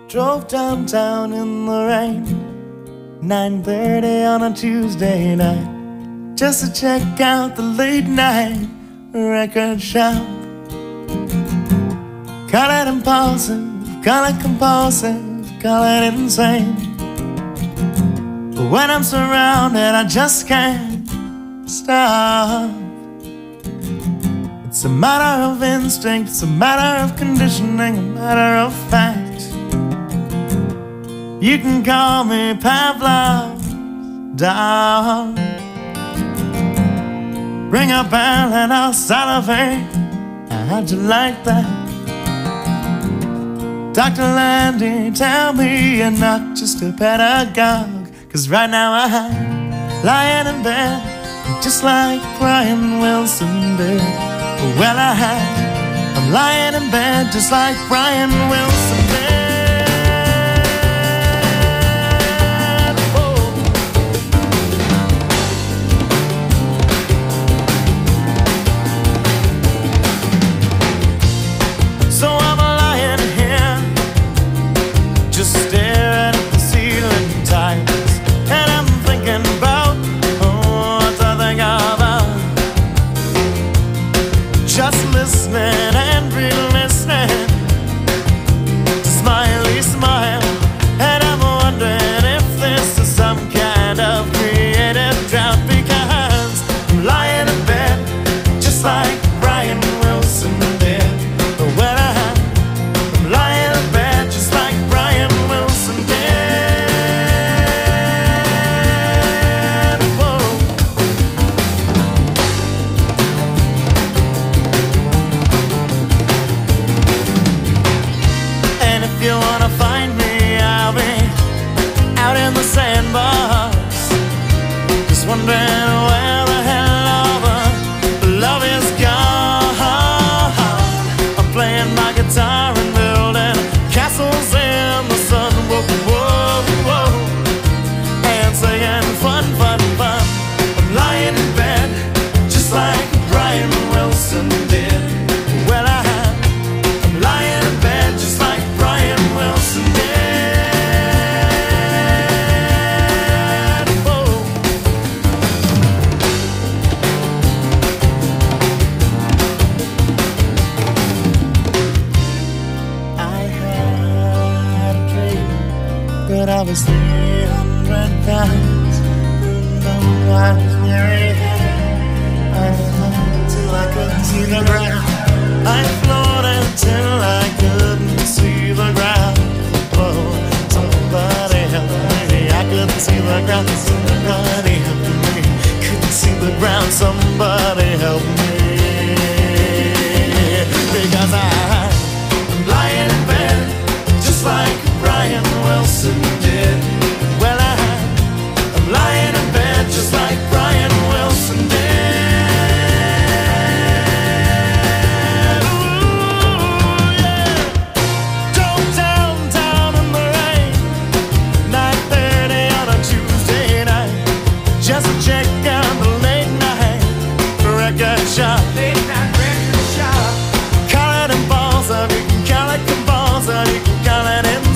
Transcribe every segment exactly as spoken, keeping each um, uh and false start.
Drove downtown in the rain, nine thirty on a Tuesday night, just to check out the late night record shop. Call it impulsive, call it compulsive, call it insane, but when I'm surrounded I just can't stop. It's a matter of instinct, it's a matter of conditioning, a matter of fact. You can call me Pavlov's dog. Ring a bell and I'll salivate. How'd you like that? Doctor Landy, tell me you're not just a pedagogue, 'cause right now I'm lying in bed just like Brian Wilson did. Well, I I'm lying in bed just like Brian Wilson did.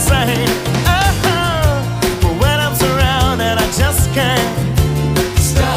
Stop.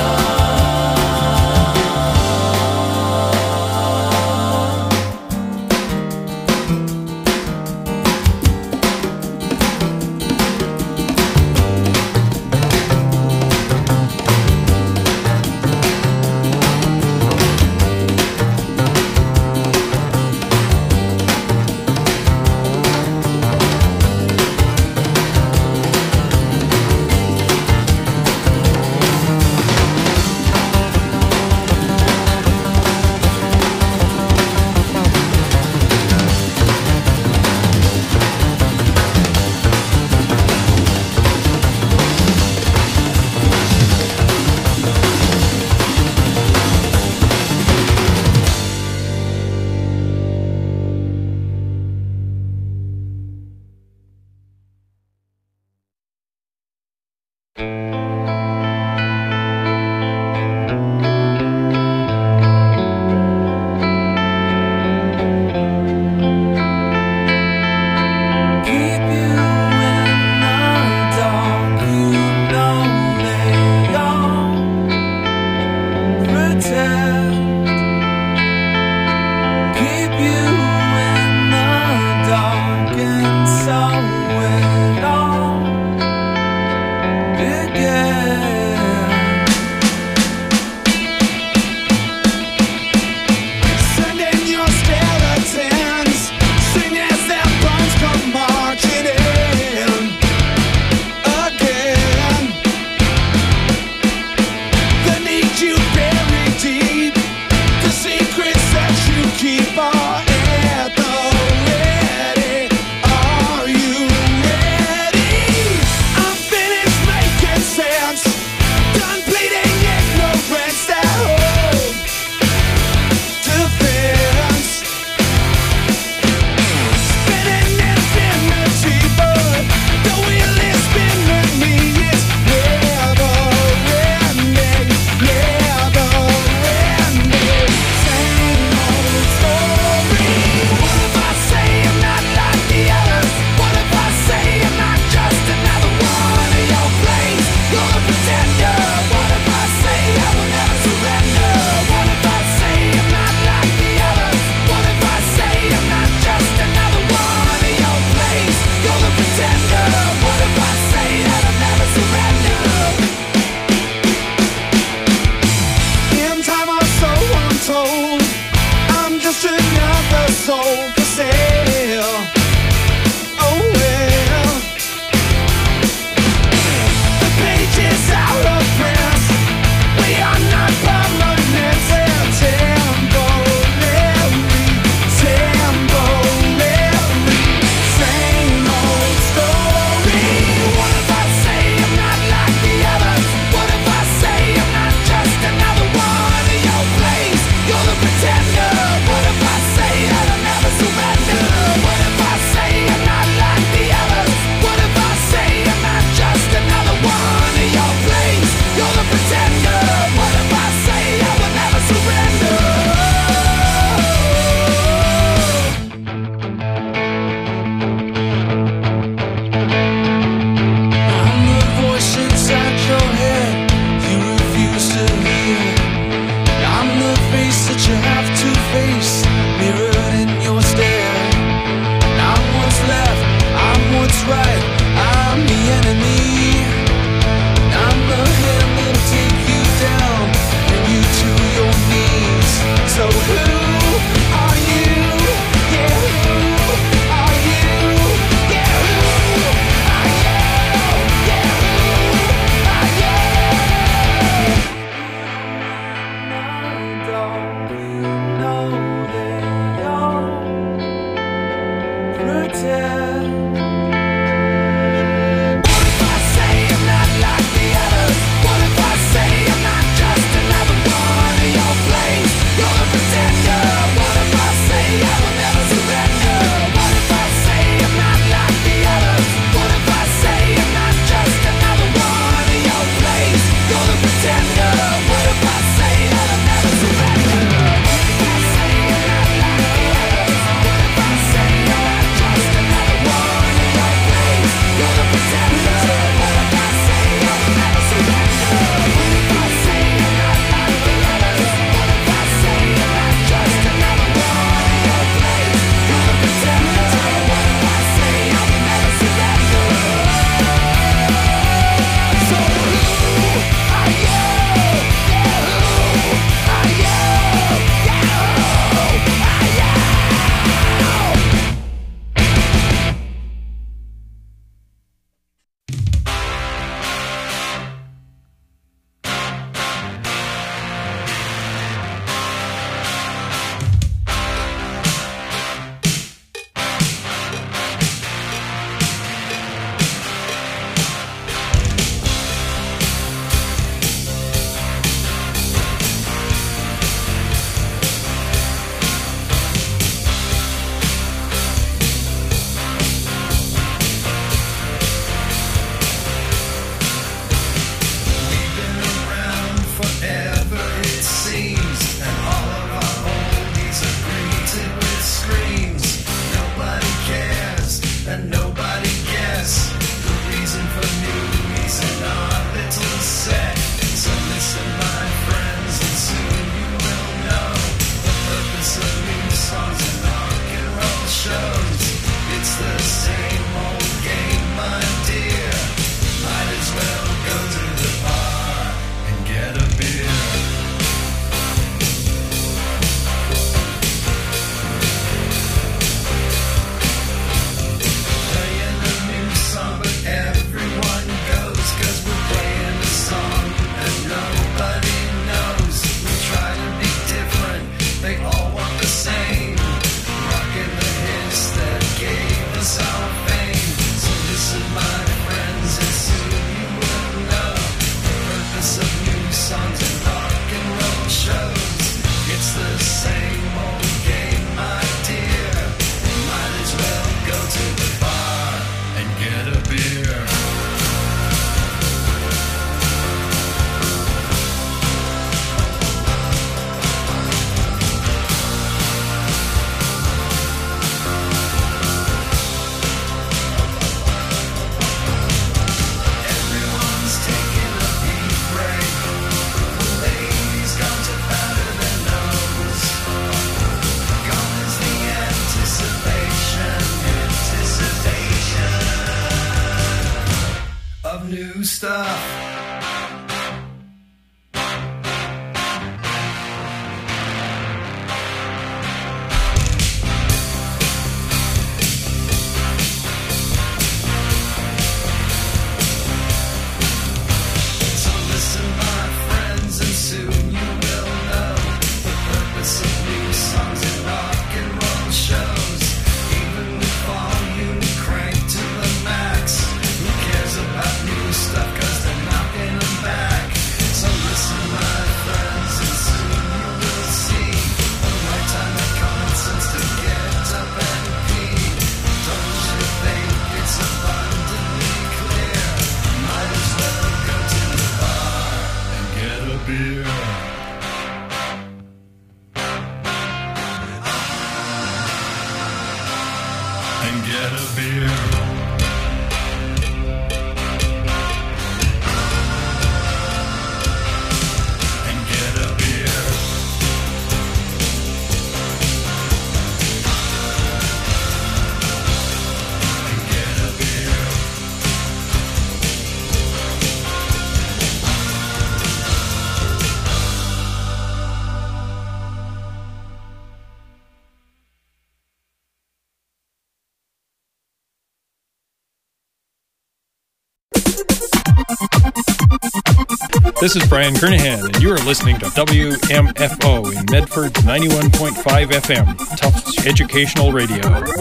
get a beer. Everyone's taking a beat break. The ladies gone to powder their nose. Gone is the anticipation, anticipation of new stuff. So listen, my friends, and soon you will know the purpose of new songs and rock and roll shows. Even with volume cranked to the max, who cares about new stuff, cause they're knocking them back. So listen, my friends, and soon you will see the right time that common sense to get up and pee. Don't you think it's abundantly clear? Might as well go to the bar and get a beer. And get a beer. And get a beer. And get a beer. This is Brian Kernahan, and you are listening to W M F O in Medford's ninety-one point five F M, Tufts Educational Radio.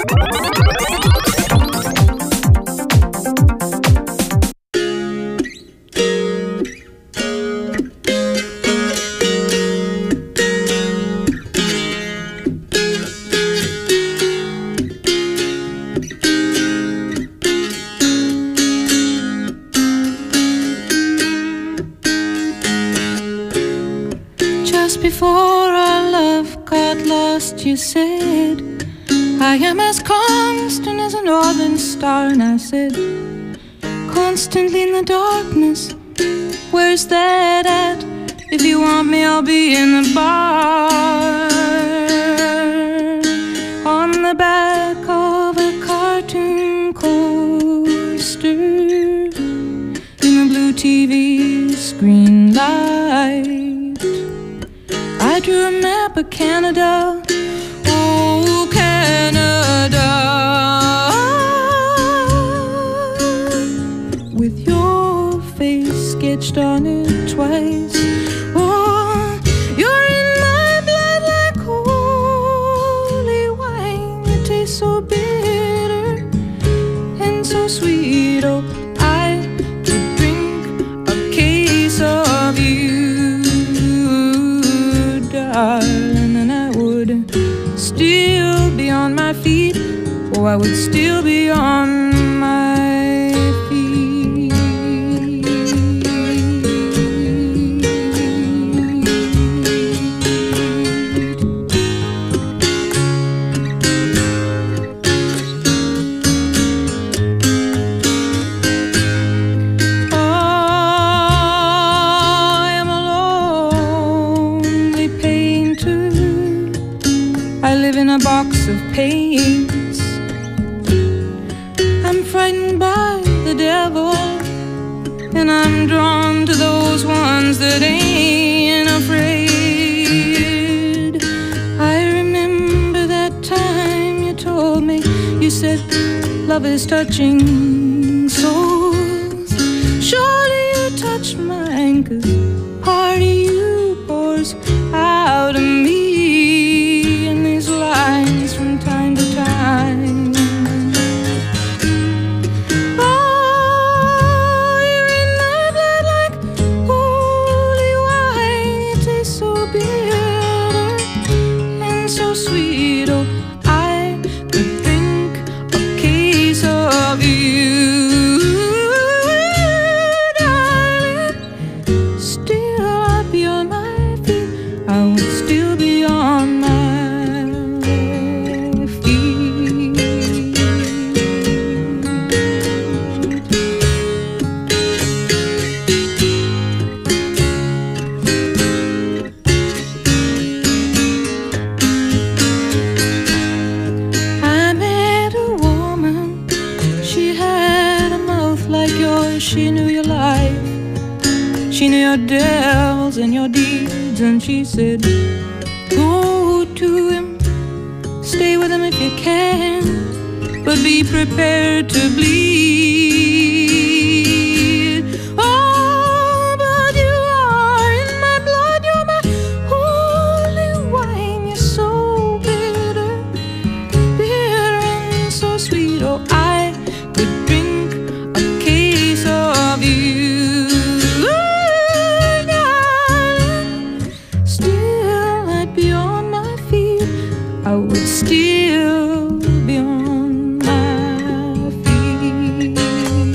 Just before our love got lost, you said, I am as constant as a northern star. And I said, constantly in the darkness, where's that at? If you want me, I'll be in the bar. On the back of a cartoon coaster, in the blue T V screen light, I drew a map of Canada, oh Canada, with your face sketched on it twice. Oh, you're in my blood like holy wine. It tastes so bitter and so sweet. Oh, I could drink a case of you, darling, and I would still be on my feet. Oh, I would still be on my feet. I am a lonely painter. I live in a box of paints. I'm frightened by the devil, and I'm drawn to those ones that ain't afraid. I remember that time you told me, you said, love is touching souls. Surely you touched mine, 'cause part of you pours out of me in these lines from time to time. Oh, you're in my blood like holy wine. It tastes so bitter and so sweet. Oh, I could drink a case of you. she knew your life. She knew your devils and your deeds, and she said, go to him, stay with him if you can, but be prepared to bleed. Oh, but you are in my blood, you're my holy wine. You're so bitter, bitter and so sweet. Oh, I could drink a case of you. I would still be on my feet.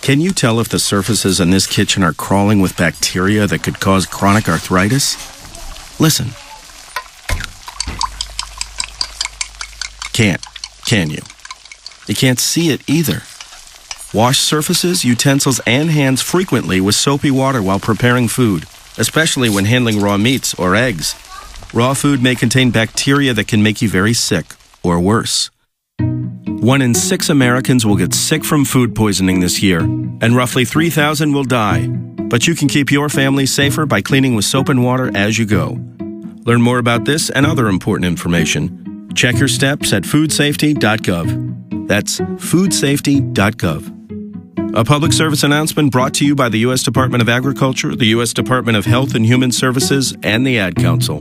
Can you tell if the surfaces in this kitchen are crawling with bacteria that could cause chronic arthritis? Listen. Can't, can you? You can't see it either. Wash surfaces, utensils, and hands frequently with soapy water while preparing food, especially when handling raw meats or eggs. Raw food may contain bacteria that can make you very sick, or worse. One in six Americans will get sick from food poisoning this year, and roughly three thousand will die. But you can keep your family safer by cleaning with soap and water as you go. Learn more about this and other important information. Check your steps at food safety dot gov. That's food safety dot gov. A public service announcement brought to you by the U S Department of Agriculture, the U S Department of Health and Human Services, and the Ad Council.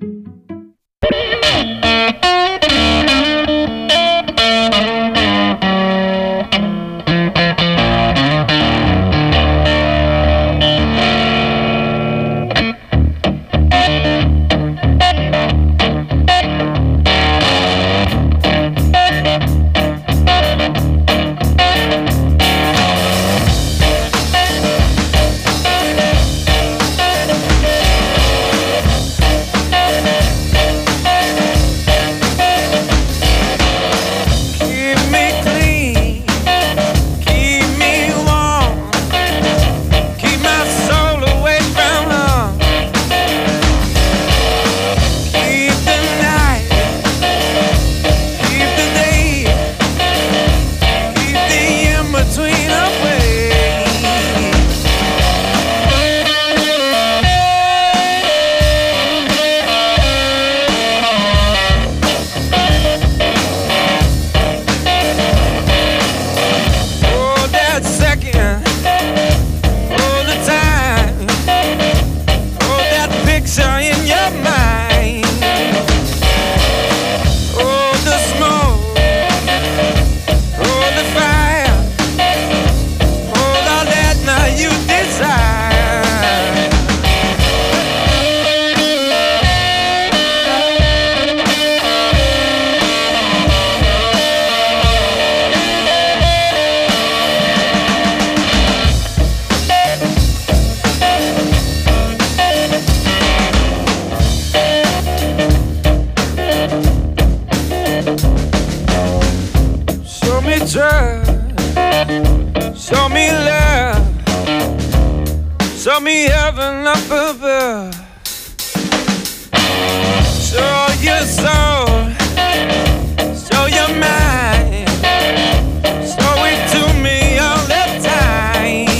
Show me love, show me heaven up above. Show your soul, show your mind, show it to me all the time.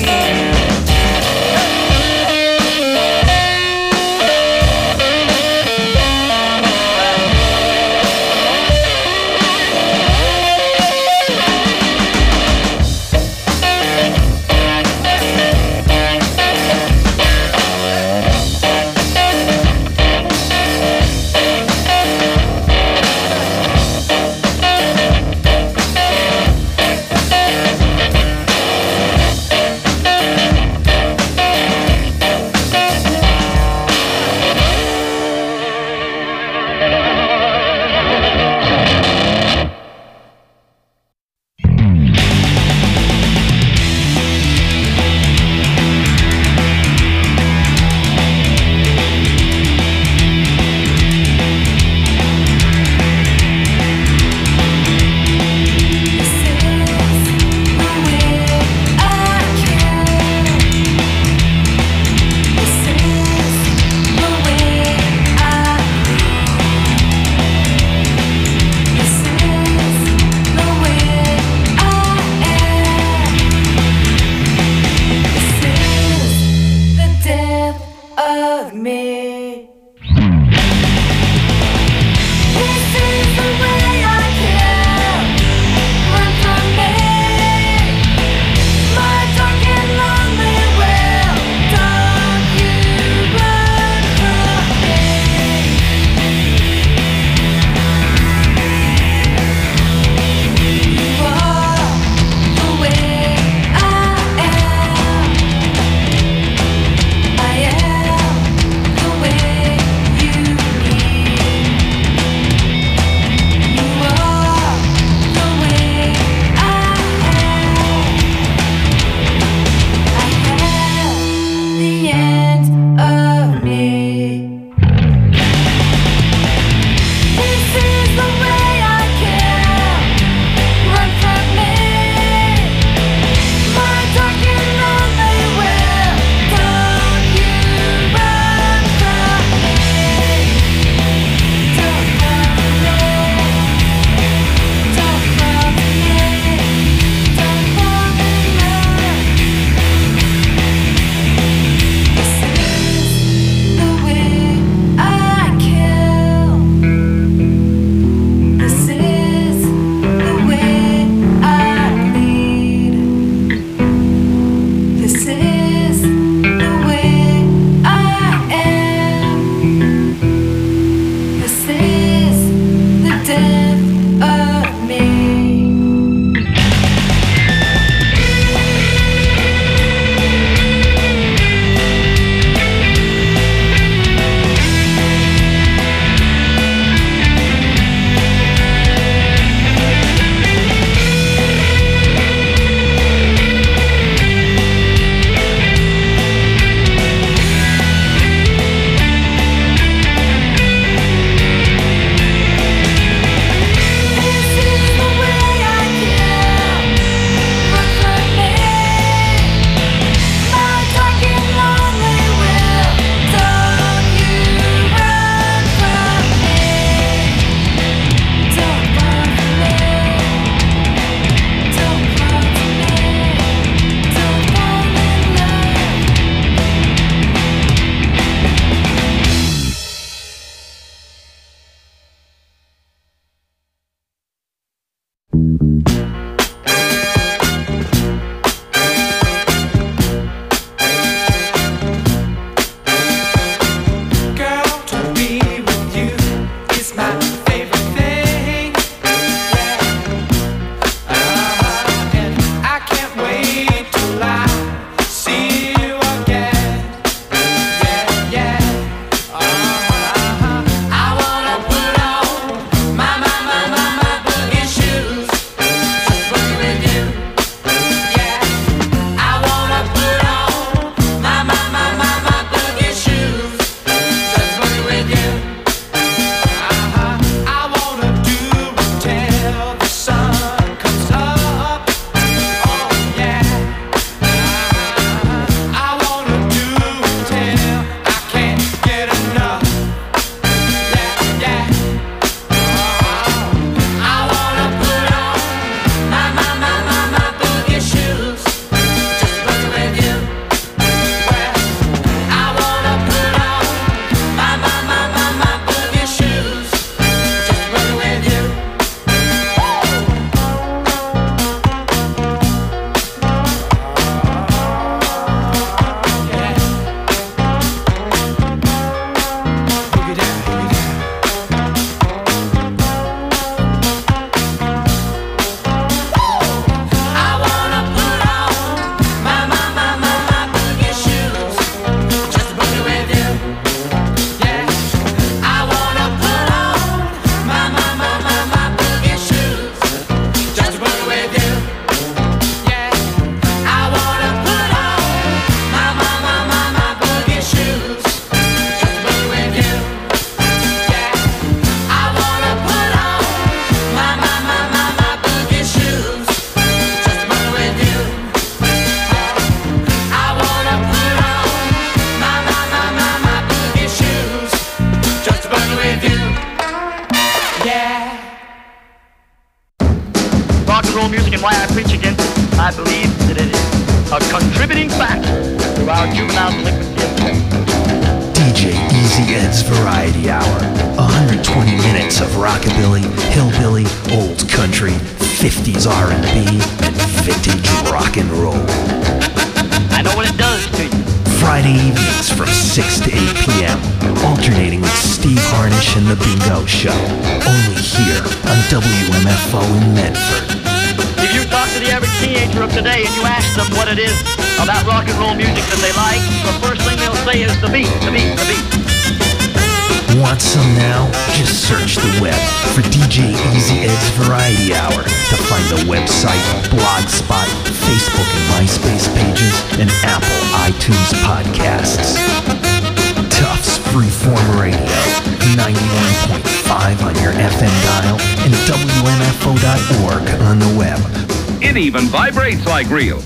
dating back to our juvenile delinquency of today. D J Easy Ed's Variety Hour. one hundred twenty minutes of rockabilly, hillbilly, old country, fifties R and B, and vintage rock and roll. I know what it does to you. Friday evenings from six to eight p.m. Alternating with Steve Harnish and The Bingo Show. Only here on W M F O in Medford. If you talk to the average teenager of today and you ask them what it is about rock and roll music that they like, the first thing they'll say is the beat, the beat, the beat. Want some now? Just search the web for D J Easy Ed's Variety Hour to find the website, Blogspot, Facebook and MySpace pages, and Apple iTunes podcasts. Tufts Freeform Radio, ninety-one point five on your F M dial and W M F O dot org on the web. It even vibrates like real.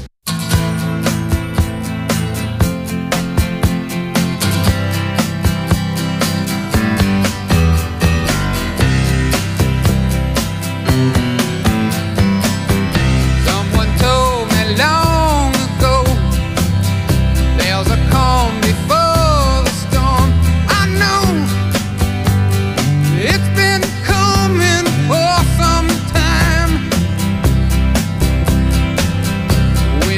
We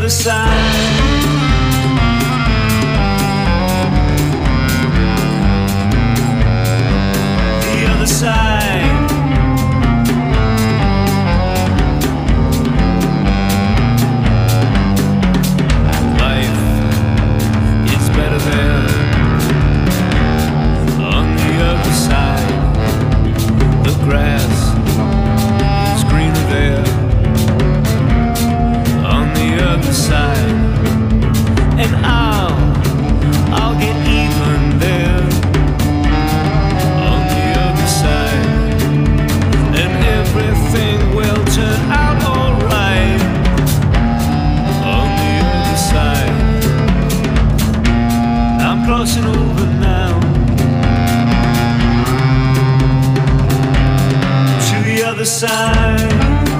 other side. The other side. Life is better there. On the other side, the grass is greener there. On the other side, and I'll, I'll get even there. On the other side, and everything will turn out alright. On the other side, I'm crossing over now to the other side.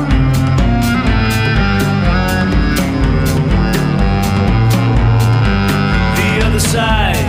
The other side.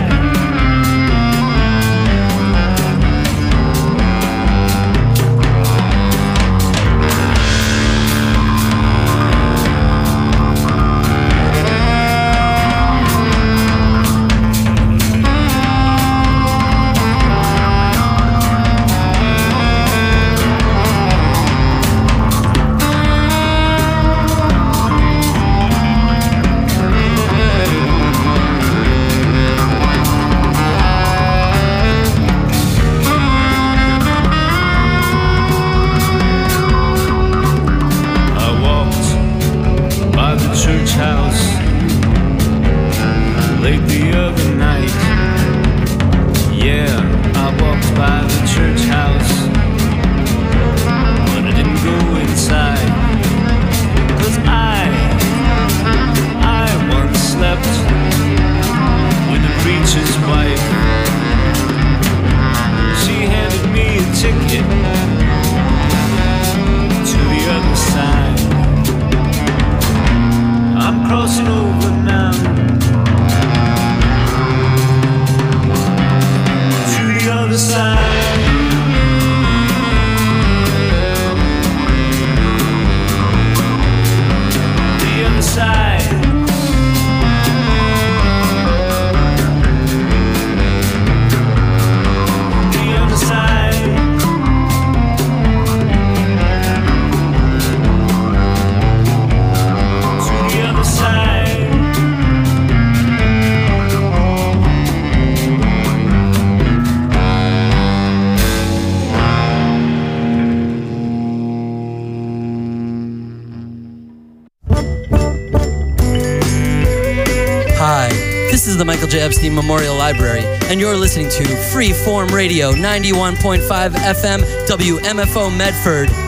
This is the Michael J. Epstein Memorial Library, and you're listening to Freeform Radio, ninety-one point five F M, W M F O Medford.